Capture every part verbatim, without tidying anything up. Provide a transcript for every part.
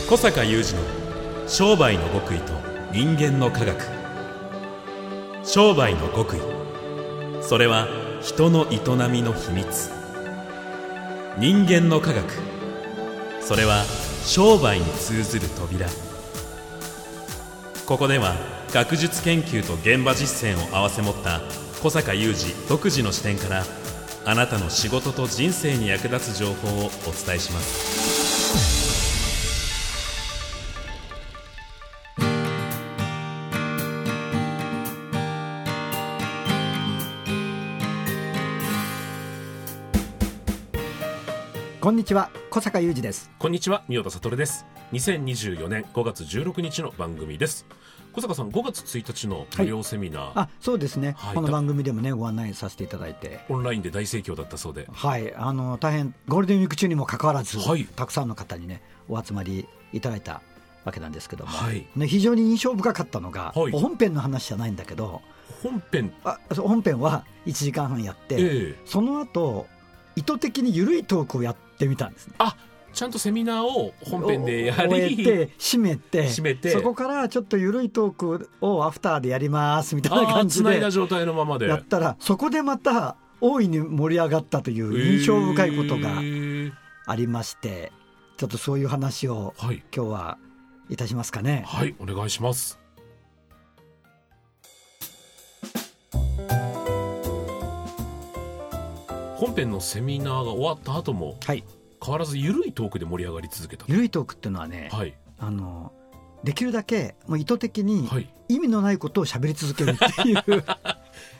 小坂雄二の商売の極意と人間の科学。商売の極意、それは人の営みの秘密。人間の科学、それは商売に通ずる扉。ここでは学術研究と現場実践を併せ持った小坂雄二独自の視点から、あなたの仕事と人生に役立つ情報をお伝えします。 こんにちは、小坂雄二です。 こんにちは、三代田悟です。にせんにじゅうよねんごがつじゅうろくにちの番組です。小坂さん、ごがつついたちの無料セミナー、はい、 あ、そうですね、はい、この番組でもねご案内させていただいて、 オンラインで大盛況だったそうで、 はい、あの大変ゴールデンウィーク中にもかかわらず、 はい、 たくさんの方にねお集まりいただいたわけなんですけども、 はい、 ね、非常に印象深かったのが、はい、本編の話じゃないんだけど、 本編あ本編はいちじかんはんやって、えー、その後意図的に緩いトークをやってみたんですね。 あ、ちゃんとセミナーを本編でやり終えて締めて、 締めて、 そこからちょっと緩いトークをアフターでやりますみたいな感じでつないだ状態のままでやったら、そこでまた大いに盛り上がったという印象深いことがありまして、ちょっとそういう話を今日はいたしますかね。 はい、はい、お願いします。本編のセミナーが終わった後も、はい、変わらず緩いトークで盛り上がり続けた。 緩いトークっていうのはね、はい、あのできるだけもう意図的に意味のないことを喋り続けるっていう、 はい、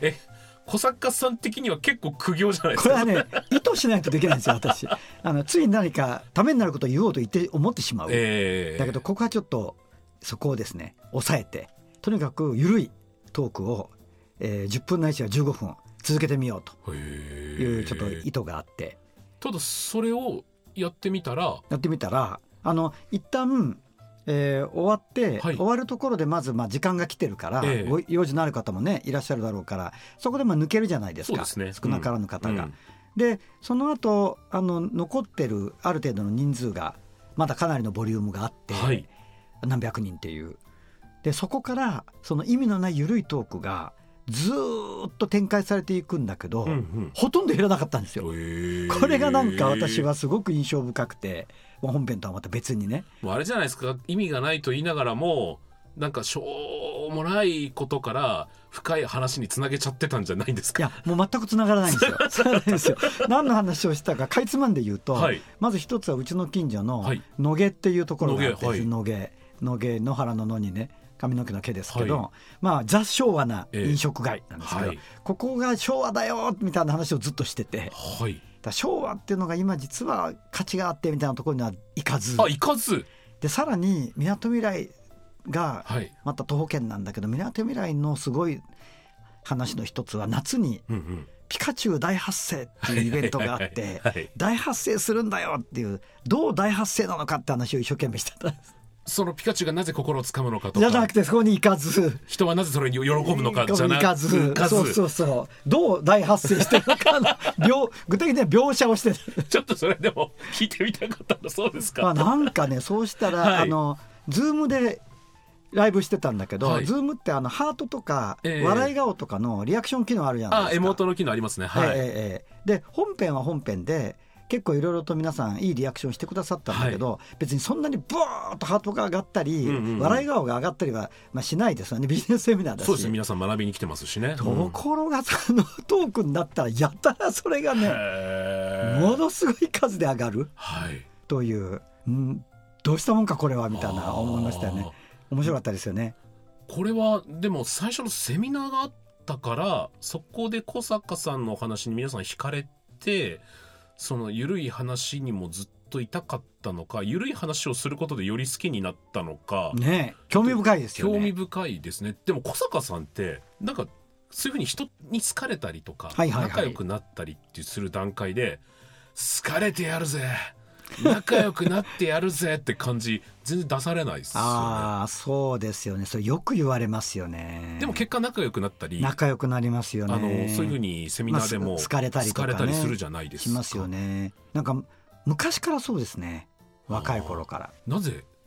え小坂さん的には結構苦行じゃないですか。 これはね意図しないとできないんですよ私。あのつい何かためになることを言おうと言って思ってしまう、えー、だけどここはちょっとそこをですね抑えて、とにかく緩いトークを、えー、じゅっぷんないしはじゅうごふん続けてみようというちょっと意図があって、 ただそれをやってみたらやってみたらあの一旦、えー、終わって、はい、終わるところでまずまあ時間が来てるから、えー、用事のある方もねいらっしゃるだろうから、そこでまあ抜けるじゃないですか。そうですね、少なからぬ方が、うん、でその後あの残ってるある程度の人数がまだかなりのボリュームがあって、はい、何百人っていう、でそこからその意味のない緩いトークがずっと展開されていくんだけど、うんうん、ほとんど減らなかったんですよ。これがなんか私はすごく印象深くて、本編とはまた別にね、 もうあれじゃないですか、意味がないと言いながらもなんかしょうもないことから深い話につなげちゃってたんじゃないんですか。 いやもう全くつながらないんですよそうなんですよ。何の話をしたかかいつまんで言うと、はい、まず一つはうちの近所の野毛っていうところがあって、はい、野毛野毛野原の野にね髪の毛の毛ですけど、はい、まあザ昭和な飲食街なんですけど、えーはい、ここが昭和だよみたいな話をずっとしてて、はい、だ昭和っていうのが今実は価値があってみたいなところにはいかず、 あ、いかずでさらにみなとみらいがまた徒歩圏なんだけど、みなとみらいのすごい話の一つは夏にピカチュウ大発生っていうイベントがあって大発生するんだよっていう、どう大発生なのかって話を一生懸命してたんです。 そのピカチュウがなぜ心をつかむのかとかじゃなくて、そこに行かず、 人はなぜそれに喜ぶのかじゃなくて、行かず、 行かず、そうそうそう、どう大発生してるのかの具体的には描写をしてるちょっとそれでも聞いてみたかったの。そうですか。 まあ、なんかね、そうしたら、はい、あのズームでライブしてたんだけど、はい、ズームってあのハートとか、えー、笑い顔とかのリアクション機能あるじゃないですか。あ、 エモートの機能ありますね、はい、 えー、で本編は本編で結構いろいろと皆さんいいリアクションしてくださったんだけど、はい、別にそんなにブワーッとハートが上がったり、うんうんうん、笑い顔が上がったりは、まあ、しないですよね。ビジネスセミナーだし。 そうですね、皆さん学びに来てますしね。 ところがそのトークになったらやたらそれがねものすごい数で上がる、はい、という、うん、どうしたもんかこれはみたいな思いましたよね。面白かったですよね。 これはでも最初のセミナーがあったから、そこで小坂さんのお話に皆さん惹かれて、その緩い話にもずっといたかったのか、緩い話をすることでより好きになったのか、 ね、興味深いですよね。 興味深いですね。でも小坂さんってなんかそういうふうに人に好かれたりとか、はいはいはい、仲良くなったりってする段階で好かれてやるぜ、仲良くなってやるぜって感じ全然出されないですよね。 ああ、そうですよね。それよく言われますよね。 でも結果仲良くなったり仲良くなりますよね。 あのそういうふうにセミナーでも、まあ、 好かれたりとかね、 好かれたりするじゃないですか。 しますよね。なんか昔からそうですね、若い頃から。 なぜ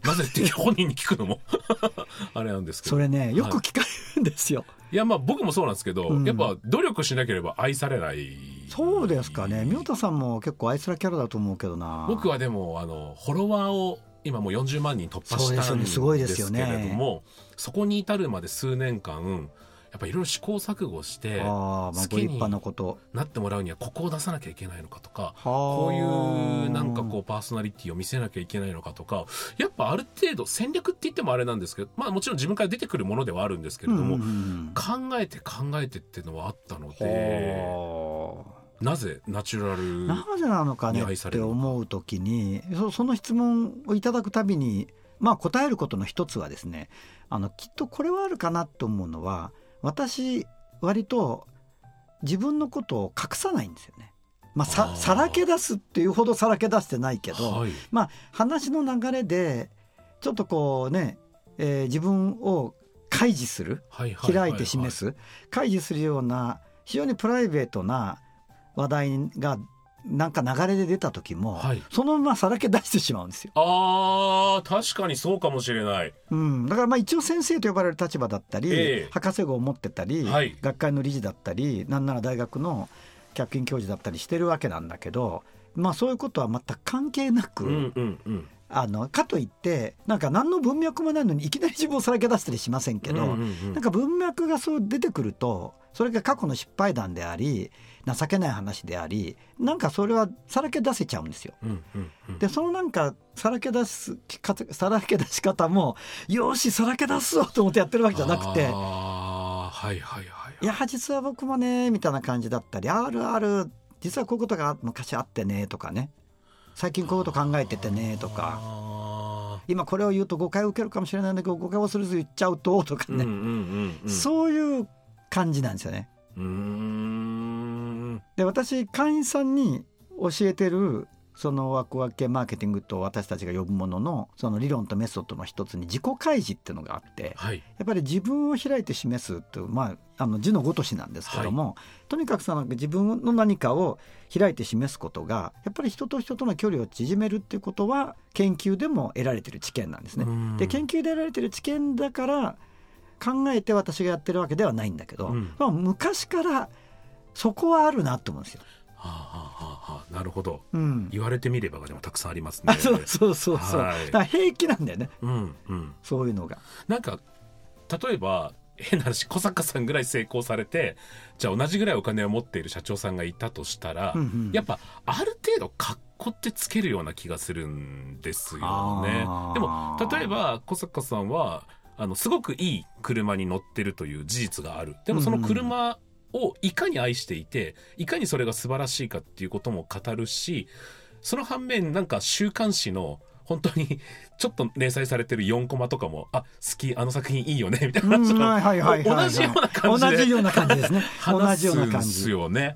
なぜって本人に聞くのもあれなんですけど、 それねよく聞かれるんですよ、はい、 いやまあ僕もそうなんですけど、うん、やっぱ努力しなければ愛されない。 そうですかね。明太さんも結構愛されキャラだと思うけどな。 僕はでもあのフォロワーを今もうよんじゅうまんにん突破したんですけれども、 そ, うですよね、すごいですよね。そこに至るまで数年間やっぱいろいろ試行錯誤して好きになってもらうにはここを出さなきゃいけないのかとか、こういうなんかこうパーソナリティを見せなきゃいけないのかとか、やっぱある程度戦略って言ってもあれなんですけど、まあもちろん自分から出てくるものではあるんですけれども、うんうんうん、考えて考えてっていうのはあったので、なぜナチュラルなぜなのかねって思うときに そ, その質問をいただくたびに、まあ、答えることの一つはですね、あのきっとこれはあるかなと思うのは、私割と自分のことを隠さないんですよね。まあ、さ, さらけ出すっていうほどさらけ出してないけど、はい、まあ、話の流れでちょっとこうね、えー、自分を開示する、はいはいはいはい、開いて示す、開示するような非常にプライベートな話題がなんか流れで出た時も、はい、そのままさらけ出してしまうんですよ。 あー、確かにそうかもしれない、 うん、だからまあ一応先生と呼ばれる立場だったり、えー、博士号を持ってたり、はい、学会の理事だったり、なんなら大学の客員教授だったりしてるわけなんだけど、まあそういうことは全く関係なく、うんうんうん、あのかといってなんか何の文脈もないのにいきなり自分をさらけ出したりしませんけど、うんうんうん、なんか文脈がそう出てくると、それが過去の失敗談であり情けない話であり、なんかそれはさらけ出せちゃうんですよ、うんうんうん、でそのなんかさらけ出すさらけ出し方もよしさらけ出すぞと思ってやってるわけじゃなくて、 あ、はいはいはい、 いや実は僕もねみたいな感じだったり、あるある実はこういうことが昔あってねとかね、最近こういうこと考えててねとか、今これを言うと誤解を受けるかもしれないんだけど誤解をすると言っちゃうととかね、うんうんうんうん、そういう感じなんですよね。うーんで私会員さんに教えてるそのワクワク系マーケティングと私たちが呼ぶもののその理論とメソッドの一つに自己開示っていうのがあって、はい、やっぱり自分を開いて示すという、まあ、あの字のごとしなんですけども、はい、とにかくその自分の何かを開いて示すことがやっぱり人と人との距離を縮めるっていうことは研究でも得られている知見なんですね。で研究で得られている知見だから考えて私がやってるわけではないんだけど、うんまあ、昔からそこはあるなと思うんですよ。はあはあはあ、なるほど、うん、言われてみればがでもたくさんありますね。 そうそうそうそう、はい、だから平気なんだよね、うんうん、そういうのがなんか例えば変な話、小坂さんぐらい成功されてじゃあ同じぐらいお金を持っている社長さんがいたとしたら、うんうん、やっぱある程度カッコってつけるような気がするんですよね。でも例えば小坂さんはあのすごくいい車に乗ってるという事実がある。でもその車をいかに愛していていかにそれが素晴らしいかっていうことも語るし、その反面なんか週刊誌の本当にちょっと連載されてるよんコマとかもあ好き、あの作品いいよねみたいな話を同じような感じで同じような感じですね話すんですよね、うん、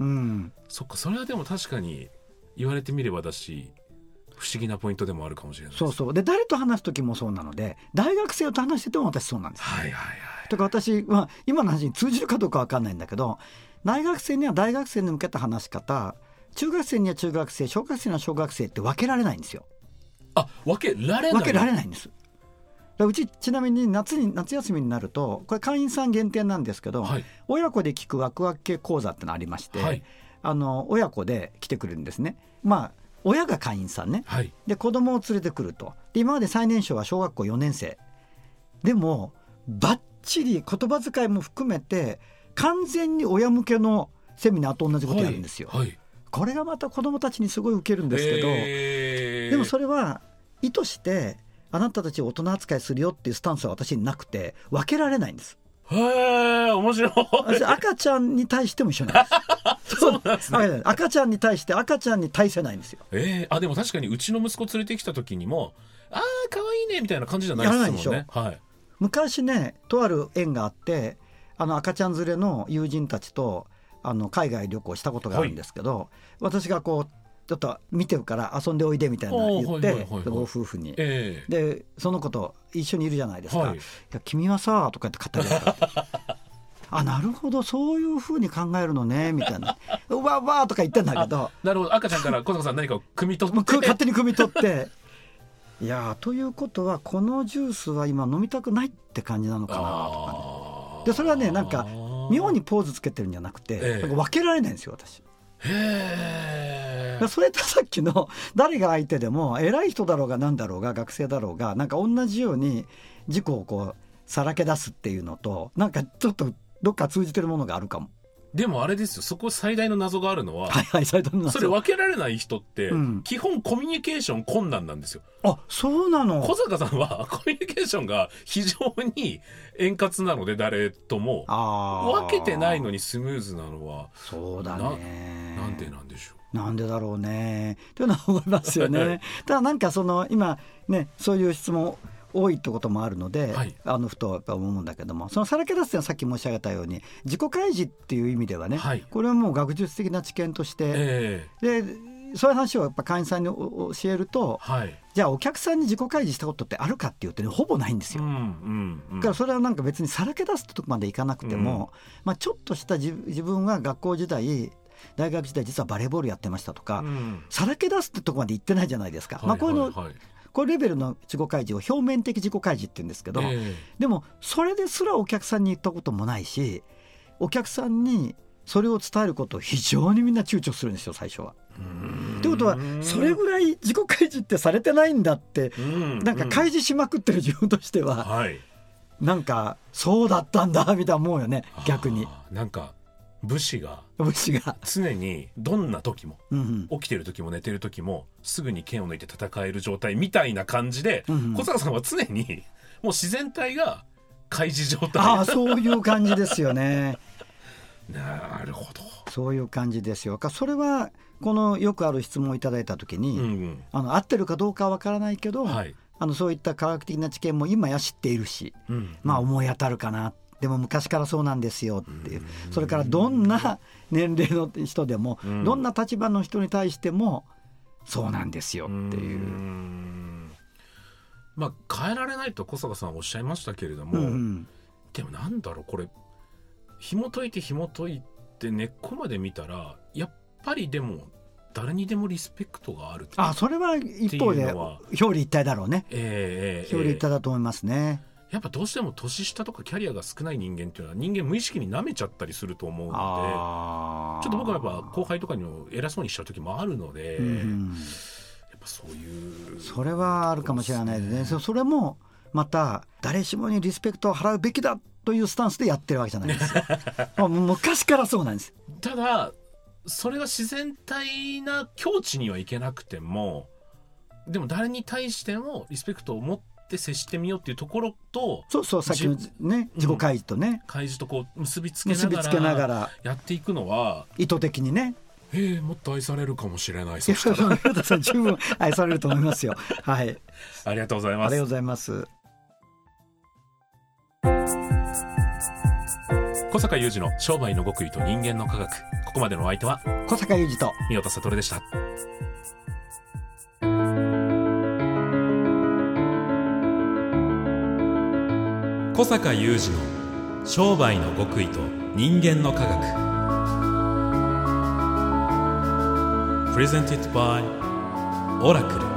そっか、それはでも確かに言われてみればだし不思議なポイントでもあるかもしれないです。 そうそう、で誰と話す時もそうなので大学生と話してても私そうなんです、はいはいはい、だから私は今の話に通じるかどうか分かんないんだけど、大学生には大学生に向けた話し方、中学生には中学生、小学生には小学生って分けられないんですよ。 あ、分けられない、 分けられないんです。うちちなみに 夏, に夏休みになるとこれ会員さん限定なんですけど、はい、親子で聞くワクワク系講座ってのありまして、はい、あの親子で来てくれるんですね。まあ親が会員さんね、はい、で子供を連れてくると。で今まで最年少は小学校よねん生でもバッチリ言葉遣いも含めて完全に親向けのセミナーと同じことやるんですよ、はいはい、これがまた子供たちにすごい受けるんですけど、えー、でもそれは意図してあなたたちを大人扱いするよっていうスタンスは私になくて分けられないんです。 へー、面白い。 赤ちゃんに対しても一緒なんですそうなんですね。赤ちゃんに対して赤ちゃんに対せないんですよ。 えー、あでも確かにうちの息子連れてきた時にもあー可愛いねみたいな感じじゃないですもんね。やらないでしょ、はい、昔ねとある縁があってあの赤ちゃん連れの友人たちとあの海外旅行したことがあるんですけど、はい、私がこうちょっと見てるから遊んでおいでみたいな言って、ご夫婦に、えー、でその子と一緒にいるじゃないですか、はい、いや君はさとか言って語り合ったあなるほどそういう風に考えるのねみたいなうわうわとか言ってんだけどなるほど、赤ちゃんから小坂さん何かを汲み取って勝手に汲み取っていやということはこのジュースは今飲みたくないって感じなのかなとかね。でそれはねなんか妙にポーズつけてるんじゃなくて、ええ、なんか分けられないんですよ私。 へそれとさっきの誰が相手でも偉い人だろうが何だろうが学生だろうがなんか同じように自己をこうさらけ出すっていうのとなんかちょっとどっか通じてるものがあるかも。 でもあれですよ、そこ最大の謎があるのは、 はいはい、最大の謎。 それ分けられない人って、 うん、 基本コミュニケーション困難なんですよ。 あ、そうなの。 小坂さんはコミュニケーションが非常に円滑なので誰とも分けてないのにスムーズなのはそうだね。 な、なんでなんでしょう。 なんでだろうねというのは思いますよね。ただなんかその今ねそういう質問多いってこともあるので、はい、あのふとやっぱ思うんだけども、そのさらけ出すというのはさっき申し上げたように自己開示っていう意味ではね、はい、これはもう学術的な知見として、えー、でそういう話をやっぱ会員さんに教えると、はい、じゃあお客さんに自己開示したことってあるかっていうと、ね、ほぼないんですよ、うんうんうん、だからそれはなんか別にさらけ出すってとこまでいかなくても、うんまあ、ちょっとした自分は学校時代大学時代実はバレーボールやってましたとか、うん、さらけ出すってとこまで行ってないじゃないですか、はいまあ、こういうの、はいはいこれレベルの自己開示を表面的自己開示って言うんですけど、えー、でもそれですらお客さんに言ったこともないし、お客さんにそれを伝えることを非常にみんな躊躇するんですよ最初は。ということはそれぐらい自己開示ってされてないんだってなんか開示しまくってる自分としては、はい、なんかそうだったんだみたいな思うよね逆に。 なんか武士が武士が常にどんな時も、うんうん、起きてる時も寝てる時もすぐに剣を抜いて戦える状態みたいな感じで、うんうん、小坂さんは常にもう自然体が開示状態。 ああそういう感じですよね。 なるほど、 そういう感じですよ。それはこのよくある質問をいただいた時に、うんうん、あの合ってるかどうかは分からないけど、はい、あのそういった科学的な知見も今や知っているし、うんうん、まあ思い当たるかな、でも昔からそうなんですよっていう、それからどんな年齢の人でも、うん、どんな立場の人に対してもそうなんですよっていう、うん、 まあ変えられないと小坂さんおっしゃいましたけれども、うん、でもなんだろう、これ紐解いて紐解いて根っこまで見たらやっぱりでも誰にでもリスペクトがあるっていうのは、 あそれは一方で表裏一体だろうね、えー、表裏一体だと思いますね。 やっぱどうしても年下とかキャリアが少ない人間っていうのは人間無意識に舐めちゃったりすると思うので、ちょっと僕はやっぱ後輩とかにも偉そうにしちゃう時もあるので、うん、やっぱそういうそれはあるかもしれないですね。それもまた誰しもにリスペクトを払うべきだというスタンスでやってるわけじゃないですか昔からそうなんです。 ただそれが自然体な境地にはいけなくても、でも誰に対してもリスペクトを持ってで接してみようっていうところと、 そうそうさっきの、ね、自己開示とね、うん、 開示とこう結びつけながら、結びつけながらやっていくのは意図的にね、 えー、もっと愛されるかもしれない。そしたら宮田さん十分愛されると思いますよはい、 ありがとうございます。 ありがとうございます。 小坂雄二の商売の極意と人間の科学、ここまでのお相手は小坂雄二と宮田悟でした。 小坂雄二の商売の極意と人間の科学。プレゼンティッドバイオラクル。